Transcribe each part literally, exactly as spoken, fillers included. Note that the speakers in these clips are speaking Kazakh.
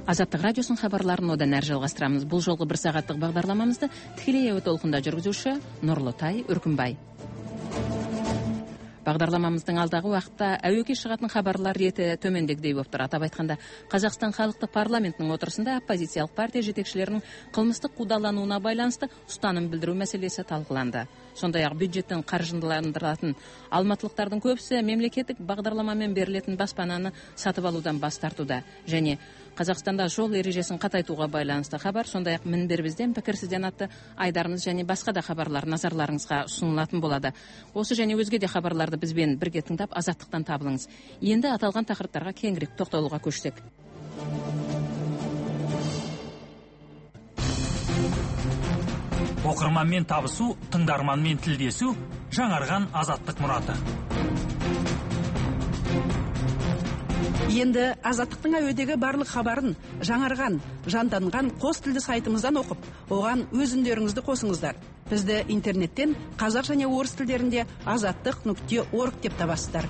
Азаттық радиосын хабарларын одан әрі жалғастырамыз. Бұл жолғы бір сағаттық бағдарламамызды тікелей әуе толқында жүргізуші Нұрлытай Үркімбай. Бағдарламамыздың алдағы уақытта әуеге шығатын хабарлар реті төмендегідей болып тұр. Атап айтқанда, Қазақстан халықтық парламентінің отырысында оппозициялық партия жетекшілерінің қылмыстық қудалануына байланысты ұстаным білдіру мәселесі талқыланды. Сондай-ақ бюджеттен қаржыландырылатын алматылықтардың көбісі мемлекеттік бағдарламамен берілетін баспананы сатып алудан бас тартуда. Және Қазақстанда жол ережесін қатайтуға байланысты хабар, сондай-ақ мінбер бізден пікірсізден атты айдарымыз және басқа да хабарлар назарларыңызға ұсынылатын болады. Осы және өзге де хабарларды бізбен бірге тыңдап, азаттықтан табылыңыз. Енді аталған тақырыптарға кеңірек тоқталуға көшсек. Оқырманмен табысу, тыңдарманмен тілдесу, жаңарған азаттық мұраты. Енді азаттықтың әуедегі барлық хабарын жаңарған, жанданған қос тілді сайтымыздан оқып, оған өз үндеріңізді қосыңыздар. Бізді интернеттен қазақ және орыс тілдерінде азаттық нүкте орг деп табасыздар.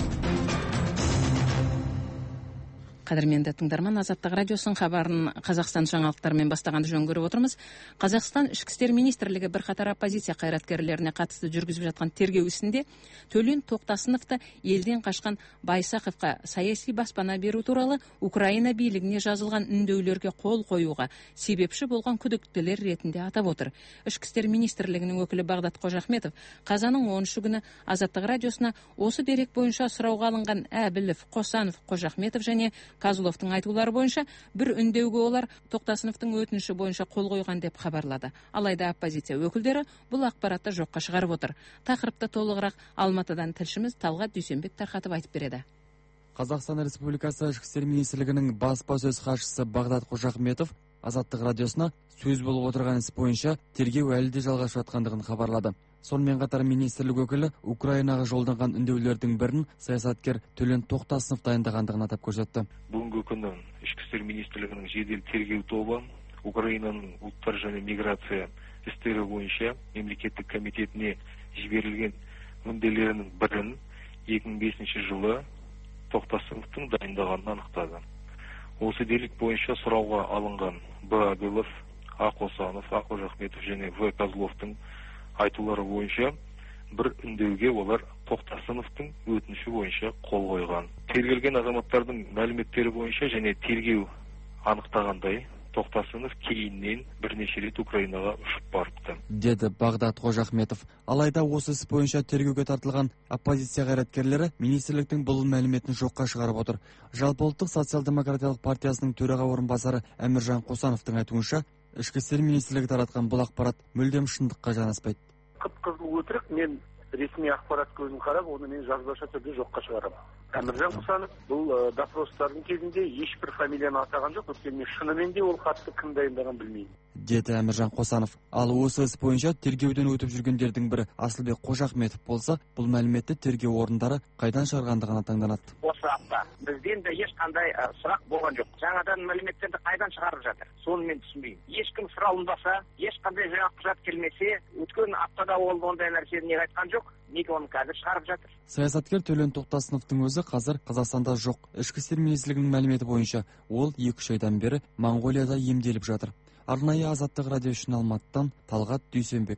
Қадірменді тыңдарман, Азаттық радиосын хабарын Қазақстан жаңалықтарымен бастағанды жөн көріп отырмыз. Қазақстан ішкі істер министрлігі бірқатар оппозиция қайраткерлеріне қатысты жүргізіп жатқан тергеу ісінде Төлен Тоқтасыновты елден қашқан Байсақовқа саяси баспана беру туралы Украина билігіне жазылған үндеулерге қол қоюға себепші болған күдіктілер ретінде атап отыр. Ішкі істер министрлігінің өкілі Бағдат Қожахметов қазанның оныншы күні Азаттық радиосына осы дерек бойынша сұрауға алынған Әбілов, Қосанов, Қожахметов және Казуловтың айтулары бойынша бір үндеуге олар Тоқтасыновтың өтініші бойынша қол қойған деп хабарлады. Алайда оппозиция өкілдері бұл ақпаратты жоққа шығарып отыр. Тақырыпты толығырақ Алматыдан тілшіміз Талғат Дүйсенбек тарқатып айтып береді. Қазақстан Республикасы ішкі істер министрлігінің баспасөз хатшысы Бағдат Қожахметов Азаттық радиосына сөз болып отырған іс бойынша тергеу әлі де жалғасып жатқандығын хабарлады. Сонымен қатар министрлік өкілі Украинаға жолданған үндеулердің бірін саясаткер Төлен Тоқтасынов дайындағандығын атап көрсетті. Бүгінгі күні ішкі істер министрлігінің жедел тергеу тобы Украинаның ұлттар және миграция істері бойынша мемлекеттік комитетіне жіберілген мүдделерінің бірін екі мың бесінші жылы Тоқтасыновтың дайындағанын анықтады. Осы дерек бойынша сұрауға алынған Б. Әбілов, А. Қосанов, А. Қожахметов және В. Казуловтың айтулары бойынша бір үндеуге олар Тоқтасыновтың өтініші бойынша қол қойған. Тергелген азаматтардың мәліметтері бойынша және тергеу анықтағандай Тоқтасынов кейіннен бірнеше рет Украинаға ұшып барыпты, деді Бағдат Қожахметов. Алайда осы іс бойынша тергеуге тартылған оппозиция қайраткерлері министрліктің бұл мәліметін жоққа шығарып отыр. Жалпыұлттық социал-демократиялық партиясының төраға орынбасары Әміржан Қосановтың айтуынша, ішкі істер министрлігі таратқан бұл ақпарат мүлдем шындыққа жанаспайды. Қып-қызыл өтірік, мен ресми ақпарат көзін қарап, оны мен жазбаша түрде жоққа шығарамын. Әміржан Қосанов бұл допростардың кезінде ешбір фамилияны атаған жоқ, өйткені шынымен де ол хатты кім дайындаған білмеймін, деді Әміржан Қосанов. Ал осы іс бойынша тергеуден өтіп жүргендердің бірі Асылбек Қожахметов болса, бұл мәліметті тергеу орындары қайдан шығарғандығына таңданады. Осы апта бізден де ешқандай сұрақ болған жоқ. Жаңадан мәліметтерді қайдан шығарып жатыр? Соны мен түсінбеймін. Ешкім сұралынбаса, ешқандай жаңа құжат келмесе, өткен аптада ол ондай нәрсені неге айтқан жоқ? Неге оны қазір шығарып жатыр? Саясаткер Төлен Тоқтасыновтың өзі қазір Қазақстанда жоқ. Ішкі істер министрлігінің мәліметі бойынша ол екі-үш айдан бері Моңғолияда емделіп жатыр. Арнайы Азаттық радио үшін Алматыдан Талғат Дүйсенбек.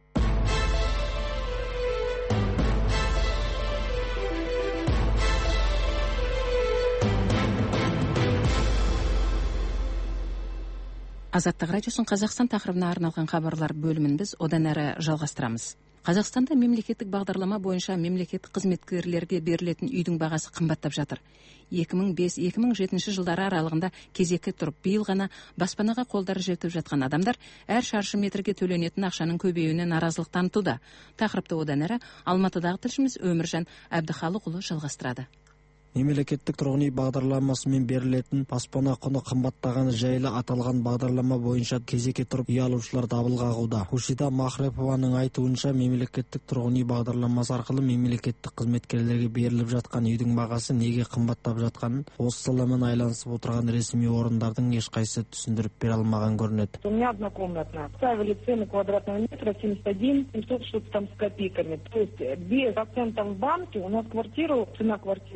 Азаттық радиосын Қазақстан тақырыбына арналған хабарлар бөлімін біз одан әрі жалғастырамыз. Қазақстанда мемлекеттік бағдарлама бойынша мемлекеттік қызметкерлерге берілетін үйдің бағасы қымбаттап жатыр. екі мың бес - екі мың жетінші жылдары аралығында кезекке тұрып, биыл ғана баспанаға қолдары жетіп жатқан адамдар әр шаршы метрге төленетін ақшаның көбеюіне наразылық танытуда. Тақырыпты одан әрі Алматыдағы тілшіміз Өміржан Әбдіхалықұлы жалғастырады. Мемлекеттік тұрғын үй бағдарламасымен берілетін баспана құны қымбаттағаны жайлы аталған бағдарлама бойынша кезекке тұрып үй алушылар дабыл қағуда. Хушида Махрепованың айтуынша, мемлекеттік тұрғын үй бағдарламасы арқылы мемлекеттік қызметкерлерге беріліп жатқан үйдің бағасы неге қымбаттап жатқанын осы саламен айланысып отырған ресми орындардың ешқайсысы түсіндіріп бере алмаған көрінеді. У меня однокомнатная. Ставили цену квадратного метра семьдесят один семьсот что-то там с копейками. То есть без процентов в банке у нас квартиру, цена квартиры увеличивается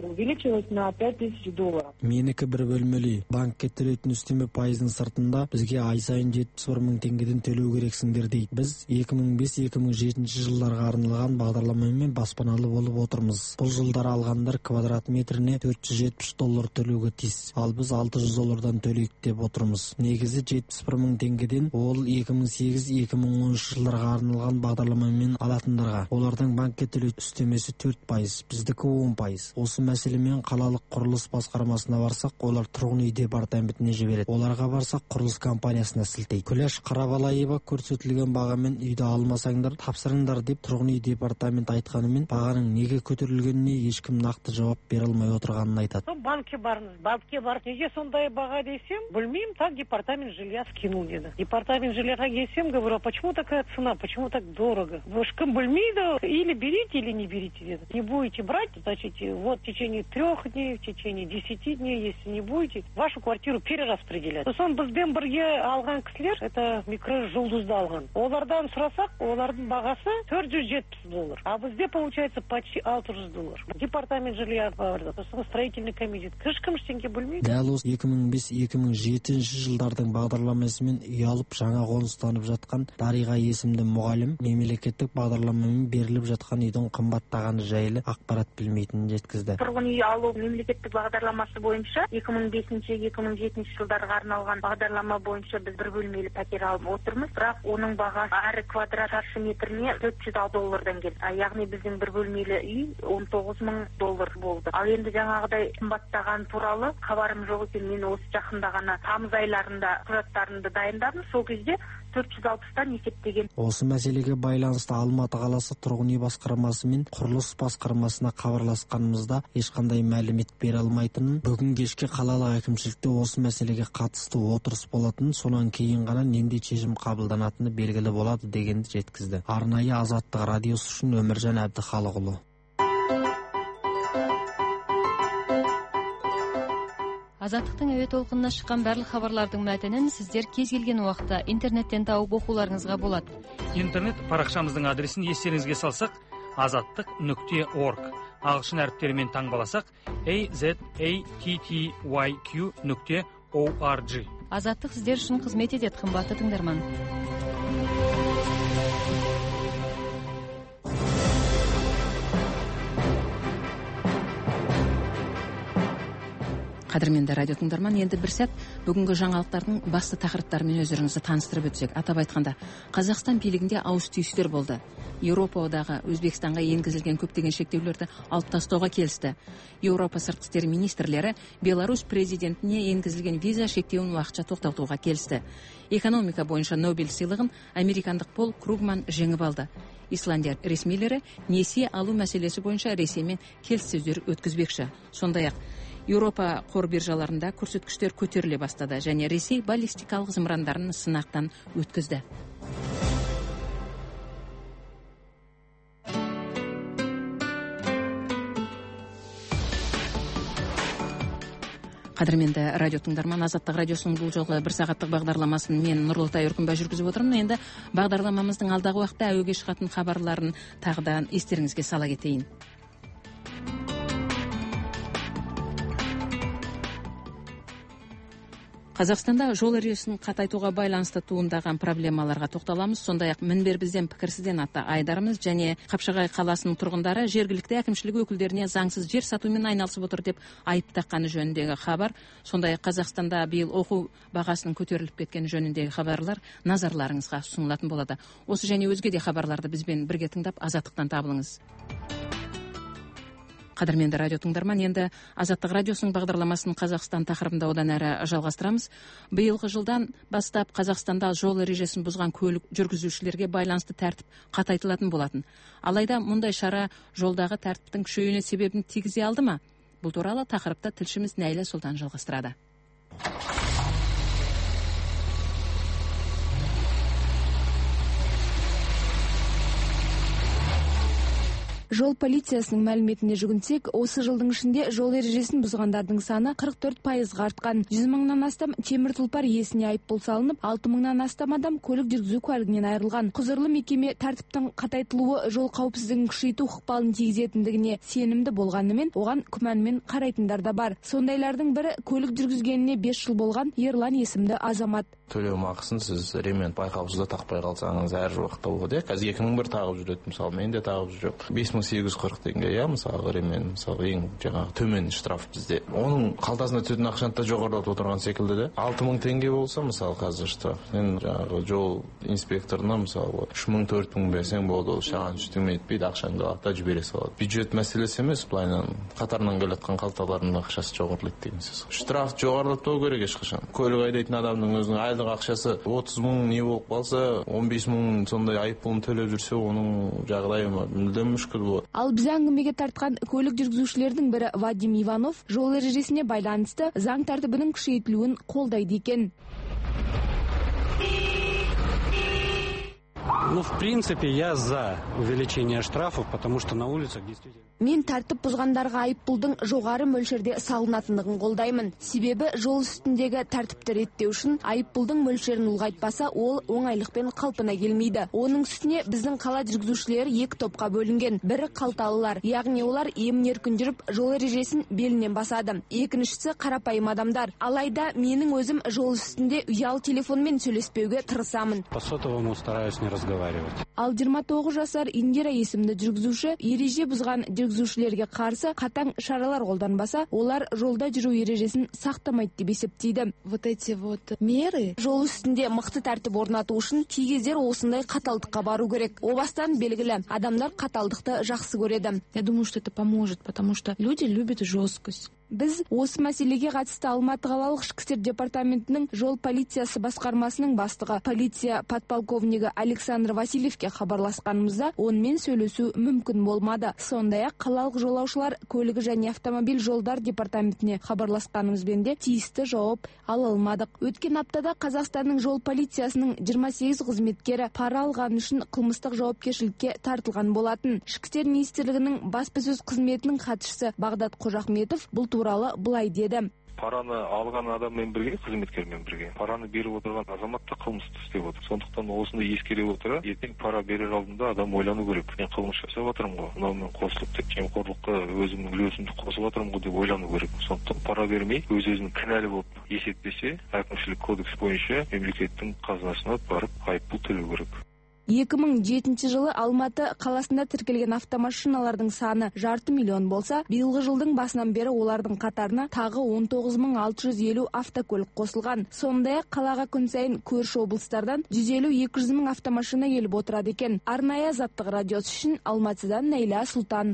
увеличилась на пять тысяч долларов. Менікі бір бөлмелі. Банкке төлейтін үстеме пайыздың сыртында бізге ай сайын жетпіс бір мың теңгеден төлеу керексіңдер дейді. Біз екі мың бес екі мың жетінші жылдарға арналған бағдарламамен баспаналы болып отырмыз. Бұл жылдар алғандар квадрат метріне төрт жүз жетпіс доллар төлеуге тиіс. Ал біз алты жүз доллардан төлейік деп отырмыз. Негізі жетпіс бір мың теңгеден ол екі мың сегіз екі мың он үш жылдарға арналған бағдарламамен алатындарға. Олардың банкке төлейтін үстемесі төрт пайыз, біздікі он пайыз. Осы мәселемен қалалық құрылыс басқармасына барсақ, олар тұрғын үй департаментіне жібереді. Оларға барсақ, құрылыс компаниясына сілтейді. Күләш Қарабалаева көрсетілген бағамен үйді алмасаңдар, тапсырыңдар деп тұрғын үй департамент айтқанымен, бағаның неге көтерілгеніне ешкім нақты жауап бере алмай отырғанын айтады. Банкке барыңыз, банкке барып, неге сондай баға десем, білмеймін, так департамент жилья скинул деді. Департамент жильяға келсем, говорю, почему такая цена, почему так дорого? Вы ж кім білмейді, или берите, или не берите деді. Не будете брать, значит, вот в течение трех дней, в течение десяти дней, если не будете, вашу квартиру перераспределять. Сосын бізбен бірге алған кісілер, это микрожұлдызды алған. Олардан сұрасақ, олардың бағасы төрт жүз жетпіс доллар. А бізде получается почти алты жүз доллар. Департамент жилья барды. Сосын строительный комитет. Кішкім ештеңке білмейді. Дәл осы екі мың бес екі мың жетінші жылдардың бағдарламасымен үй алып жаңа қоныстанып жатқан Дариға есімді мұғалім мемлекеттік бағдарламамен беріліп жатқан үйдің қымбаттағаны жайлы ақпарат білмейтінін жеткізді. Тұрғын үй алу мемлекеттік бағдарламасы бойынша екі мың бесінші екі мың жетінші жылдарға арналған бағдарлама бойынша біз бір бөлмелі пәтер алып отырмыз. Бірақ оның бағасы әр квадрат шаршы метріне төрт жүз доллардан келді. Яғни біздің бір бөлмелі үй он тоғыз мың доллар болды. Ал енді жаңағыдай қымбаттаған туралы хабарым жоқ екен. Мен осы жақында ғана тамыз айларында құжаттарымды дайындадым. Сол кезде төрт жүз алпыстан есептеген. Осы мәселеге байланысты Алматы қаласы тұрғын үй басқармасы мен құрылыс басқармасына хабарласқанымызда ешқандай мәлімет бере алмайтынын, бүгін кешке қалалық әкімшілікте осы мәселеге қатысты отырыс болатынын, сонан кейін ғана нендей шешім қабылданатыны белгілі болады дегенді жеткізді. Арнайы Азаттық радиосы үшін Өміржан Әбдіхалықұлы. Азаттықтың әуе толқынына шыққан барлық хабарлардың мәтінін сіздер кез келген уақытта интернеттен тауып оқуларыңызға болады. Интернет парақшамыздың адресін естеріңізге салсақ, азаттық нүкте орг. Ағылшын әріптерімен таңбаласақ, azattyq нүкте орг. Азаттық сіздер үшін қызмет етеді, қымбатты тыңдарман. Қадірменді радио тыңдарман, енді бір сәт бүгінгі жаңалықтардың басты тақырыптарымен өздеріңізді таныстырып өтсек. Атап айтқанда, Қазақстан билігінде ауыс түйістер болды. Еуропа одағы Өзбекстанға енгізілген көптеген шектеулерді алып тастауға келісті. Еуропа сыртқы істер министрлері Беларусь президентіне енгізілген виза шектеуін уақытша тоқтатуға келісті. Экономика бойынша Нобель сыйлығын американдық Пол Кругман жеңіп алды. Исландия ресмилері несие алу мәселесі бойынша Ресеймен келіссөздер өткізбекші. Сондай-ақ Еуропа қор биржаларында көрсеткіштер көтеріле бастады және Ресей баллистикалық зымырандарын сынақтан өткізді. Қадірменді радио тыңдарман, Азаттық радиосының бұл жолғы бір сағаттық бағдарламасын мен Нұрлытай Өркінбай жүргізіп отырмын. Енді бағдарламамыздың алдағы уақытта әуеге шығатын хабарларын тағыдан естеріңізге сала кетейін. Қазақстанда жол ережесін қатайтуға байланысты туындаған проблемаларға тоқталамыз. Сондай-ақ мінбер бізден пікірсізден атты Айдарымыз және Қапшағай қаласының тұрғындары жергілікті әкімшілік өкілдеріне заңсыз жер сатумен айналысып отыр деп айып таққаны жөніндегі хабар. Сондай-ақ Қазақстанда биыл оқу бағасының көтеріліп кеткені жөніндегі хабарлар назарларыңызға ұсынылатын болады. Осы және өзге де хабарларды бізбен бірге тыңдап, Азаттықтан табылыңыз. Қадірменді радио тыңдарман, енді Азаттық радиосының бағдарламасын Қазақстан тақырыбында одан әрі жалғастырамыз. Биылғы жылдан бастап Қазақстанда жол ережесін бұзған көлік жүргізушілерге байланысты тәртіп қатайтылатын болатын. Алайда мұндай шара жолдағы тәртіптің күшеюіне себебін тигізе алды ма? Бұл туралы тақырыпта тілшіміз Нәйлә Сұлтан жалғастырады. Жол полициясының мәліметіне жүгінсек, осы жылдың ішінде жол ережесін бұзғандардың саны қырық төрт пайызға артқан. жүз мыңнан астам темір тұлпар иесіне айыппұл салынып, алты мыңнан астам адам көлік жүргізу куәлігінен айырылған. Құзырлы мекеме тәртіптің қатайтылуы жол қауіпсіздігін күшейту ықпалын тигізетіндігіне сенімді болғанымен, оған күмәнмен қарайтындар да бар. Сондайлардың бірі көлік жүргізгеніне бес жыл болған Ерлан есімді азамат. Төлем ақысын сіз ремень байқаусызда тақпай қалсаңыз әр уақытта болады. Қазір екі мың бір тағып жүреді, мысалы мен де тағып жүрем. бес мың сегіз жүз қырық теңге, иә, мысалы ремень, мысалы ең жаңағы төмен штраф бізде. Оның қалтасына түсетін ақшаны да жоғарылатып отырған секілді де. алты мың теңге болса, мысалы қазір штраф. Мен жаңағы жол инспекторына мысалы үш мың төрт мың берсең болды, ол шаған ештеңе етпейді, ақшаңды алады да жібере салады. Бюджет мәселесі емес, былайынан қатарынан келе жатқан қалталардың ақшасы жоғарылайды деген сөз. Штраф жоғарылатпау керек ешқашан. Көлік айдайтын адамның өзінің айлық ақшасы отыз мың не болып қалса, он бес мың сондай айыппұлын төлеп жүрсе, оның жағдайы мүлдем мүшкіл болады. Ал біз әңгімеге тартқан көлік жүргізушілердің бірі Вадим Иванов жол ережесіне байланысты заң тәртібінің күшейтілуін қолдайды екен. Ну, в принципе, я за увеличение штрафов, потому что на улицах действительно... Мен тәртіп бұзғандарға айыппұлдың жоғары мөлшерде салынатындығын қолдаймын. Себебі жол үстіндегі тәртіпті реттеу үшін айыппұлдың мөлшерін ұлғайтпаса, ол оңайлықпен қалпына келмейді. Оның үстіне біздің қала жүргізушілері екі топқа бөлінген. Бірі қалталылар, яғни олар емін-еркін жүріп жол ережесін белінен басады. Екіншісі қарапайым адамдар. Алайда менің өзім жол үстінде ұялы телефонмен сөйлеспеуге тырысамын. По сотовому стараюсь не разговаривать. Ал жиырма тоғыз жасар Индира есімді жүргізуші ереже бұзған жүргізушілерге қарсы қатаң шаралар қолданбаса, олар жолда жүру ережесін сақтамайды деп есептейді. Вот эти вот меры жол үстінде мықты тәртіп орнату үшін кей кездер осындай қаталдыққа бару керек. О бастан белгілі, адамдар қаталдықты жақсы көреді. Я думаю, что это поможет, потому что люди любят жесткость. Біз осы мәселеге қатысты Алматы қалалық ішкі істер департаментінің жол полициясы басқармасының бастығы полиция подполковнигі Александр Васильевке хабарласқанымызда онымен сөйлесу мүмкін болмады. Сондай-ақ қалалық жолаушылар көлігі және автомобиль жолдар департаментіне хабарласқанымызбен де тиісті жауап ала алмадық. Өткен аптада Қазақстанның жол полициясының жиырма сегіз қызметкері пара алғаны үшін қылмыстық жауапкершілікке тартылған болатын. Ішкі істер министрлігінің баспасөз қызметінің хатшысы Бағдат Қожахметов бұл туралы былай деді. Параны алған адаммен бірге, қызметкермен бірге, параны беріп отырған азамат та қылмысты істеп отыр. Сондықтан осыны ескере отыра, ертең пара берер алдында адам ойлану керек. Мен қылмыс жасап отырмын ғой, мынаумен қосылып тек жемқорлыққа өзімнің үлесімді қосып отырмын ғой деп ойлану керек. Сондықтан пара бермей, өз-өзінің кінәлі болып есептесе, әкімшілік кодекс бойынша мемлекеттің қазынасына барып айыппұл төлеу керек. екі мың жетінші жылы Алматы қаласында тіркелген автомашиналардың саны жарты миллион болса, биылғы жылдың басынан бері олардың қатарына тағы он тоғыз мың алты жүз елу автокөлік қосылған. Сондай-ақ қалаға күн сайын көрші облыстардан жүз елу екі жүз мың автомашина келіп отырады екен. Арнайы Азаттық радиосы үшін Алматыдан Нәйла Сұлтан.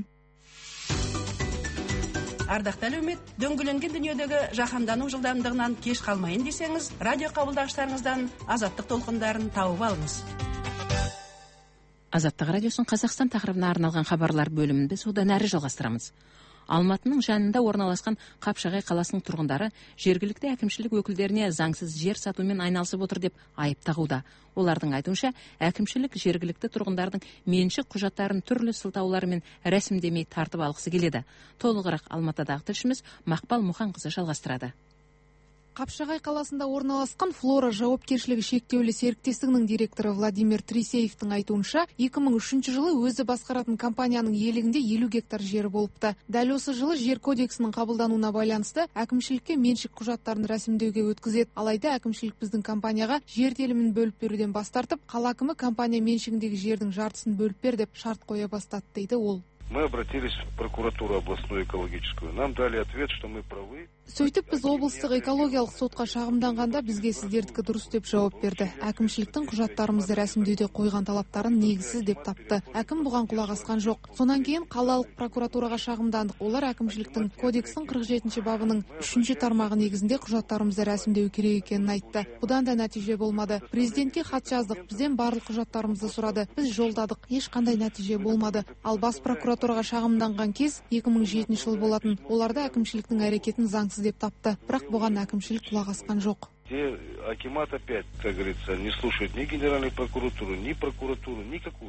Ардақты әлеумет, дөңгеленген дүниедегі жаһандану жылдамдығынан кеш қалмайын десеңіз, радио қабылдағыштарыңыздан Азаттық толқындарын тауып алыңыз. Азаттық радиосын Қазақстан тақырыбына арналған хабарлар бөлімін біз одан әрі жалғастырамыз. Алматының жанында орналасқан Қапшағай қаласының тұрғындары жергілікті әкімшілік өкілдеріне заңсыз жер сатумен айналысып отыр деп айып тағуда. Олардың айтуынша, әкімшілік жергілікті тұрғындардың меншік құжаттарын түрлі сылтаулармен рәсімдемей тартып алғысы келеді. Толығырақ Алматыдағы тілшіміз Мақпал Мұханқызы жалғастырады. Қапшағай қаласында орналасқан Флора жауапкершілігі шектеулі серіктестігінің директоры Владимир Трисеевтің айтуынша, екі мың үшінші жылы өзі басқаратын компанияның иелігінде елу гектар жері болыпты. Дәл осы жылы жер кодексінің қабылдануына байланысты әкімшілікке меншік құжаттарын рәсімдеуге өткізеді. Алайда әкімшілік біздің компанияға жер телімін бөліп беруден бас тартып, қала әкімі компания меншігіндегі жердің жартысын бөліп бер деп шарт қоя бастады дейді ол. Мы обратились в прокуратуру областную экологическую. Нам дали ответ, что мы правы. Сөйтіп біз облыстық экологиялық сотқа шағымданғанда бізге сіздердікі дұрыс деп жауап берді. Әкімшіліктің құжаттарымызды рәсімдеуде қойған талаптарын негізсіз деп тапты. Әкім бұған құлақ асқан жоқ. Сонан кейін қалалық прокуратураға шағымдандық. Олар әкімшіліктің кодекстің қырық жетінші бабының үшінші тармағы негізінде құжаттарымызды рәсімдеу керек екенін айтты. Бұдан да нәтиже болмады. Президентке хат жаздық. Бізден барлық құжаттарымызды сұрады. Біз жолдадық. Ешқандай нәтиже болмады. Ал бас прокуратураға шағымданған кез екі мың жетінші жыл болатын. Оларда әкімшіліктің әрекетін заңсыз деп тапты. Бірақ бұған әкімшілік құлақ асқан жоқ. Где акимат опять, как говорится, не слушает ни генеральную прокуратуру, ни прокуратуру, никакую.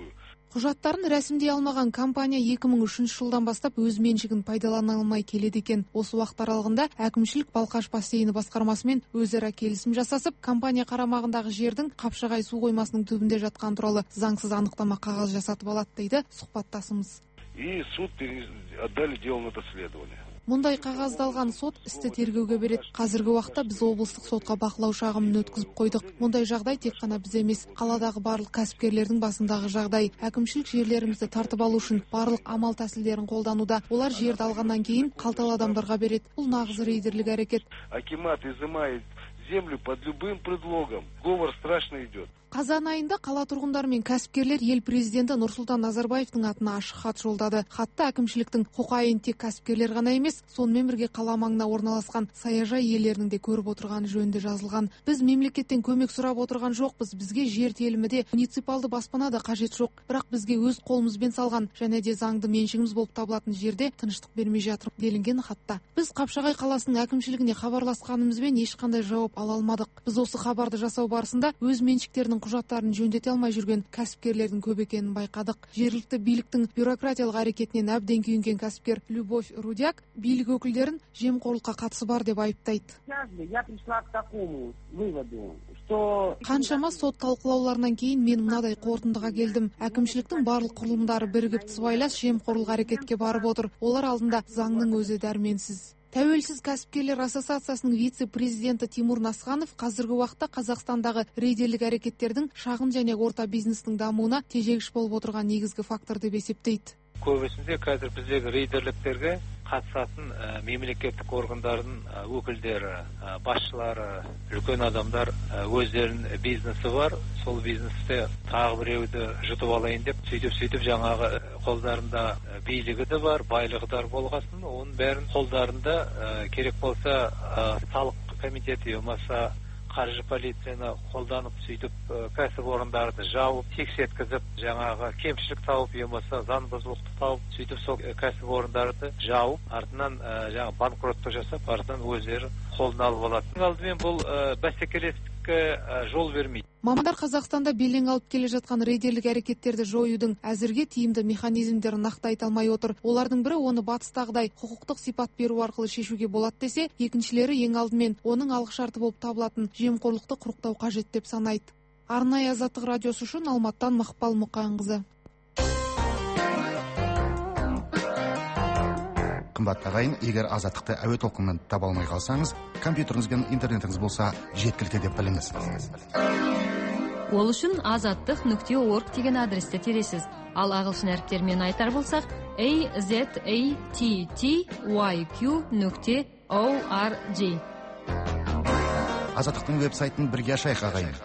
Құжаттарын рәсімдей алмаған компания екі мың үшінші жылдан бастап өз меншігін пайдалана алмай келеді екен. Осы уақыт аралығында әкімшілік Балқаш бассейні басқармасымен өзара келісім жасасып, компания қарамағындағы жердің Қапшағай су қоймасының түбінде жатқан туралы заңсыз анықтама қағаз жасатып алады дейді сұхбаттасымыз. И суд отдали дело на доследование. Мұндай қағазды алған сот істі тергеуге береді. Қазіргі уақытта біз облыстық сотқа бақылау шағымын өткізіп қойдық. Мұндай жағдай тек қана біз емес, қаладағы барлық кәсіпкерлердің басындағы жағдай. Әкімшілік жерлерімізді тартып алу үшін барлық амал тәсілдерін қолдануда. Олар жерді алғаннан кейін қалталы адамдарға береді. Бұл нағыз рейдерлік әрекет. Акимат изымает землю под любым предлогом. Говор страшно идет. Қазан айында қала тұрғындары мен кәсіпкерлер ел президенті Нұрсұлтан Назарбаевтың атына ашық хат жолдады. Хатта әкімшіліктің қоқайын тек кәсіпкерлер ғана емес, сонымен бірге қала маңына орналасқан саяжай иелерінің де көріп отырғаны жөнінде жазылған. Біз мемлекеттен көмек сұрап отырған жоқпыз. Бізге жер телімі де, муниципалды баспана да қажет жоқ. Бірақ бізге өз қолымызбен салған және де заңды меншігіміз болып табылатын жерде тыныштық бермей жатыр делінген хатта. Біз Қапшағай қаласының әкімшілігіне хабарласқанымызбен ешқандай жауап ала алмадық. Біз осы хабарды жасау барысында өз меншіктерінің құжаттарын жөндете алмай жүрген кәсіпкерлердің көп екенін байқадық. Жергілікті биліктің бюрократиялық әрекетінен әбден күйінген кәсіпкер Любовь Рудяк билік өкілдерін жемқорлыққа қатысы бар деп айыптайды. Қаншама сот талқылауларынан кейін мен мынадай қорытындыға келдім. Әкімшіліктің барлық құрылымдары бірігіп сыбайлас жемқорлық әрекетке барып отыр. Олар алдында заңның өзі дәрменсіз. Тәуелсіз кәсіпкерлер ассоциациясының вице-президенті Тимур Насханов қазіргі уақытта Қазақстандағы рейдерлік әрекеттердің шағын және орта бизнестің дамуына тежегіш болып отырған негізгі фактор деп есептейді. Көбісінде қазір біздегі рейдерліктерге қатысатын ә, мемлекеттік органдардың ә, өкілдері, ә, басшылары, үлкен адамдар ә, өздерінің бизнесі бар. Сол бизнесте тағы біреуді жұтып алайын деп, сөйтіп сөйтіп жаңағы қолдарында билігі де бар, байлығы да болғасын, оның бәрін қолдарында ә, керек болса ә, салық комитеті болмаса қаржы полицияны қолданып сөйтіп кәсіп орындарды жауып, тексеткізіп, жаңағы кемшілік тауып, болмаса заң бұзушылықты тауып, сөйтіп сол кәсіп орындарды жауып, артынан жаңа банкроттық жасап, артынан өздері қолына алып алады. Алдымен бұл бәсекелестікке жол бермейді. Мамандар Қазақстанда белең алып келе жатқан рейдерлік әрекеттерді жоюдың әзірге тиімді механизмдерін нақты айта алмай отыр. Олардың бірі оны батыстағыдай құқықтық сипат беру арқылы шешуге болады десе, екіншілері ең алдымен оның алғышарты болып табылатын жемқорлықты құрықтау қажет деп санайды. Арнайы Азаттық радиосы үшін Алматтан Мақпал Мұқанқызы. Қымбатты ағайын, егер Азаттықты әуе толқынынан таба алмай қалсаңыз, компьютеріңіз бен интернетіңіз болса жеткілікті деп біліңіз. Ол үшін азаттық нүкте орг деген адресті тересіз. Ал ағылшын әріптермен айтар болсақ, a z a t t y q нүкте org. Азаттықтың веб-сайтын бірге ашайық ағайын.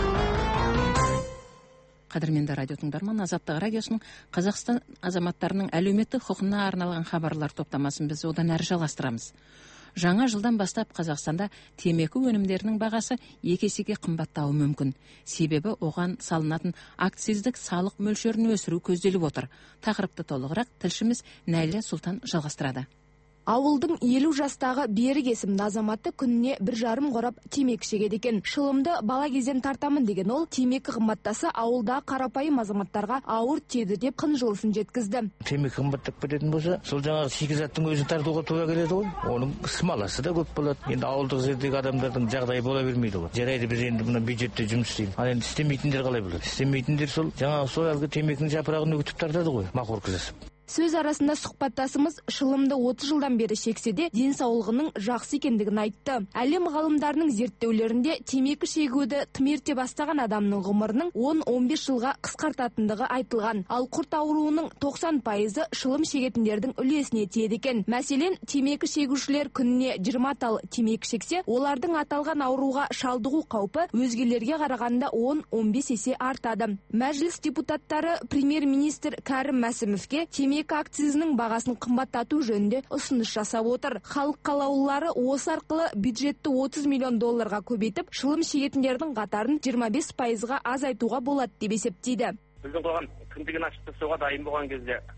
Қадірменді радио тыңдарман, Азаттық радиосының Қазақстан азаматтарының әлеуметтік құқығына арналған хабарлар топтамасын біз одан әрі жалғастырамыз. Жаңа жылдан бастап Қазақстанда темекі өнімдерінің бағасы екі есеге қымбаттауы мүмкін. Себебі оған салынатын акциздік салық мөлшерін өсіру көзделіп отыр. Тақырыпты толығырақ тілшіміз Нәйлә Сұлтан жалғастырады. Ауылдың елу жастағы берік есімді азаматы күніне бір жарым қорап темекі шегеді екен. Шылымды бала кезден тартамын деген ол темекі қымбаттаса ауылда қарапайым азаматтарға ауыр тиеді деп қынжылысын жеткізді. Темекі қымбаттап кететін болса, сол жаңағы шикізаттың өзін тартуға тура келеді ғой. Оның смаласы да көп болады. Енді ауылдық жердегі адамдардың жағдайы бола бермейді ғой. Жарайды, біз енді мына бюджетте жұмыс істейміз. Ал енді істемейтіндер қалай болады? Істемейтіндер сол жаңағы сол әлгі темекінің жапырағын үгітіп тартады ғой, мақорка жасап. Сөз арасында сұхбаттасымыз шылымды отыз жылдан бері шексе де денсаулығының жақсы екендігін айтты. Әлем ғалымдарының зерттеулерінде темекі шегуді тым ерте бастаған адамның ғұмырының он он бес жылға қысқартатындығы айтылған. Ал құрт ауруының тоқсан пайызы шылым шегетіндердің үлесіне тиеді екен. Мәселен, темекі шегушілер күніне жиырма тал темекі шексе, олардың аталған ауруға шалдығу қаупі өзгелерге қарағанда он он бес есе артады. Мәжіліс депутаттары премьер-министр Кәрім Мәсімовке темекі акцизінің бағасын қымбаттату жөнінде ұсыныс жасап отыр. Халық қалаулылары осы арқылы бюджетті отыз миллион долларға көбейтіп, шылым шегетіндердің қатарын жиырма бес пайызға азайтуға болады деп есептейді. Біздің қоғам кіндігін ашып тастауға дайын болған кезде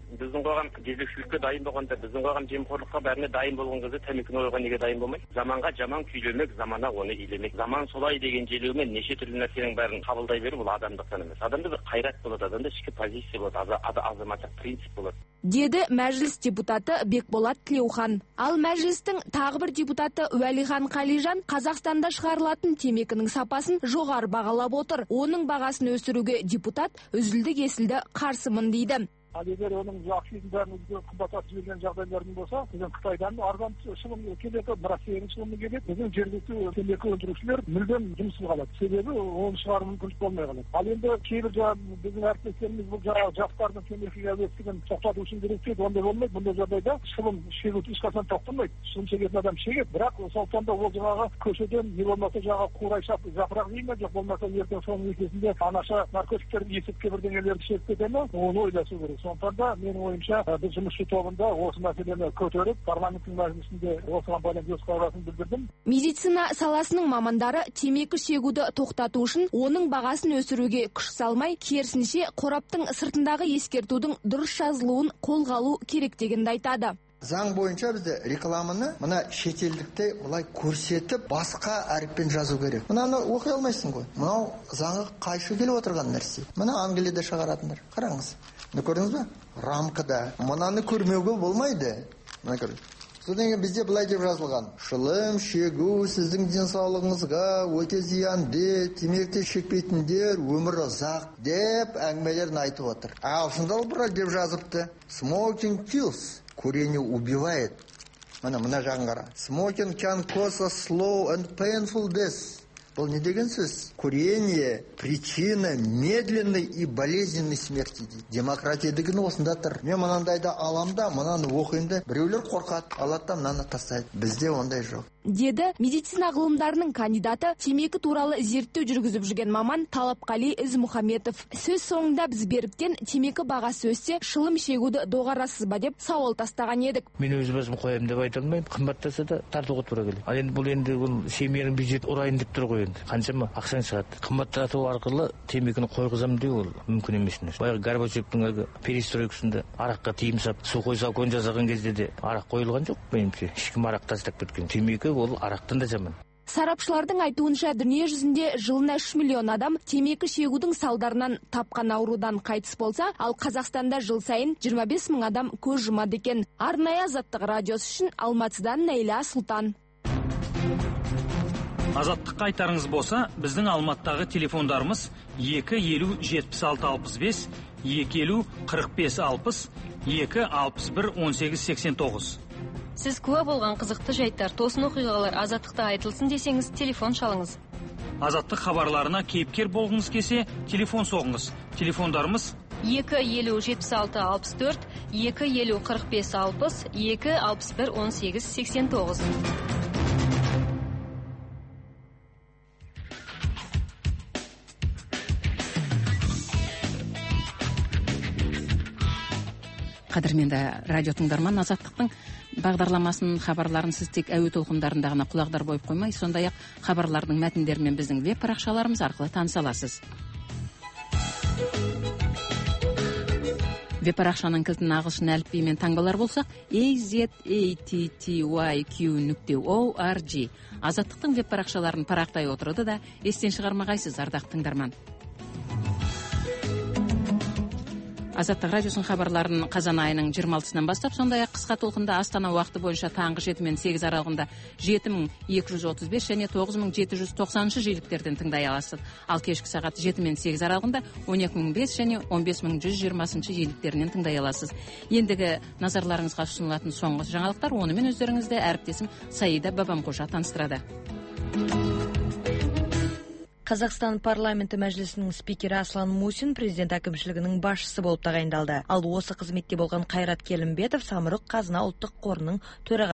біздің қоғам жезөкшелікке дайын болғанда, біздің қоғам жемқорлыққа бәріне дайын болған кезде темекіні ойға неге дайын болмайды? Заманға жаман күйлемек, замана оны илемек. Заман солай деген желеумен неше түрлі нәрсенің бәрін қабылдай беру бұл адамдықтан емес. Адамда бір қайрат болады, адамда ішкі позиция болады, азаматтық принцип болады. Деді мәжіліс депутаты Бекболат Тілеухан. Ал мәжілістің тағы бір депутаты Уәлихан Қалижан Қазақстанда шығарылатын темекінің сапасын жоғары бағалап отыр. Оның бағасын өсіруге депутат үзілді-кесілді қарсымын дейді. Ал егер оның ақшасын бәрін өзге қымбаттатып жіберген жағдайлардың болса, біздің Қытайдан арзан шылым келеді, бірақ тегін шылым келеді. Біздің жергілікті темекі өндірушілер мүлдем жұмыссыз қалады. Себебі оны шығару мүмкіндік болмай қалады. Ал енді кейбір біздің әріптестеріміз бұл жаңағы жастардың темекіге әуестігін тоқтату үшін керек дейді, ондай болмайды. Бұндай жағдайда шылым шегу ешқашан тоқтамайды. Шылым шегетін адам шегеді, бірақ сондықтан да ол жаңағы көшеден не болмаса жаңағы қурай жапырақ жей ме, жоқ болмаса ертең соның некесінде анаша наркотиктерді есірткі бірдеңелерді шегіп кете ме, оны ойласу керек. Сондықтан да менің ойымша біз жұмысшы тобында осы мәселені көтеріп, парламенттің мәжілісінде осыған байланысты өз қарасын білдірдім. Медицина саласының мамандары темекі шегуді тоқтату үшін оның бағасын өсіруге күш салмай, керісінше қораптың сыртындағы ескертудің дұрыс жазылуын қолға алу керек дегенді айтады. Заң бойынша бізде рекламаны мына шетелдікте былай көрсетіп, басқа әріппен жазу керек. Мынаны оқи алмайсың ғой. Мынау заңға қайшы келіп отырған нәрсе. Мына Англияда шығаратындар. Қараңыз. Мына көрдіңіз бе? Рамкада. Мынаны көрмеуге болмайды. Мына көрдіңіз. Содан кейін бізде былай деп жазылған. Шылым шегу сіздің денсаулығыңызға өте зиянды, темекі шекпейтіндер өмірі ұзақ деп әңгімелерін айтып отыр. Ағылшында былай деп жазыпты. Smoking kills. Курение убивает. Мына мына жағын қара. Smoking can cause a slow and painful death. Бұл не деген сөз? Курение причина медленной и болезненной смерти дейді. Демократия деген осында тұр. Мен мынандайды аламда, мынаны оқимда, біреулер қорқады, алады да мынаны тастайды. Бізде ондай жоқ. Деді медицина ғылымдарының кандидаты, темекі туралы зерттеу жүргізіп жүрген маман Талапқали Ізмұхаметов. Сөз соңында біз беріктен темекі бағасы өссе, шылым шегуді доғарасыз ба деп сауал тастаған едік. Мен өз басым қоямын деп айта алмаймын, қымбаттаса да тартуға тура келеді. Ал енді бұл енді бұл семьяның бюджет ұрайын деп тұр ғой енді. Қаншама ақшаң шығады. Қымбаттату арқылы темекіні қойғызамын деу ол мүмкін емес нәрсе. Баяғы Горбачевтің әлгі перестройкасында араққа тыйым салып, сухой закон жасаған кезде де арақ қойылған жоқ меніңше. Ешкім арақ тастап кеткен. Темекі ол арақтан да жаман. Сарапшылардың айтуынша дүние жүзінде жылына үш миллион адам темекі шегудің салдарынан тапқан аурудан қайтыс болса, ал Қазақстанда жыл сайын жиырма бес мың адам көз жұмады екен. Арнайы Азаттық радиосы үшін Алматыдан Нәйла Сұлтан. Азаттыққа айтарыңыз болса, біздің Алматыдағы телефондарымыз екі елу жетпіс алты алпыс бес, екі елу қырық бес алпыс, екі алпыс бір он сегіз сексен тоғыз. Сіз куә болған қызықты жайттар, тосын оқиғалар Азаттықта айтылсын десеңіз, телефон шалыңыз. Азаттық хабарларына кейіпкер болғыңыз келсе, телефон соғыңыз. Телефондарымыз екі елу жетпіс алты алпыс төрт, екі елу қырық бес алпыс, екі алпыс бір он сегіз сексен тоғыз. Қадірменді радио тыңдарман, Азаттықтың бағдарламасын, хабарларын сіз тек әуе толқындарында ғана құлағдар бойып қоймай, сондай-ақ хабарлардың мәтіндерімен біздің веб парақшаларымыз арқылы таныса аласыз. Веб парақшаның кілтін ағылшын әліпбиімен таңбалар болсақ, a z a t t y q нүкте org. Азаттықтың веб парақшаларын парақтай отырды да естен шығармағайсыз, ардақты тыңдарман. Азаттық радиосын хабарларын қазан айының жиырма алтысынан бастап, сондай-ақ қысқа толқында Астана уақыты бойынша таңғы жеті мен сегіз аралығында жеті мың екі жүз отыз бес және тоғыз мың жеті жүз тоқсаныншы жиіліктерден тыңдай аласыз. Ал кешкі сағат жеті мен сегіз аралығында он екі мың бес және он бес мың жүз жиырмасыншы жиіліктерінен тыңдай аласыз. Ендігі назарларыңызға ұсынылатын соңғы жаңалықтар, онымен өздеріңізді әріптесім Саида Бабамқожа таныстырады. Қазақстан парламенті мәжілісінің спикері Аслан Мусин президент әкімшілігінің басшысы болып тағайындалды. Ал осы қызметте болған Қайрат Келімбетов Самұрық Қазына ұлттық қорының төрағасы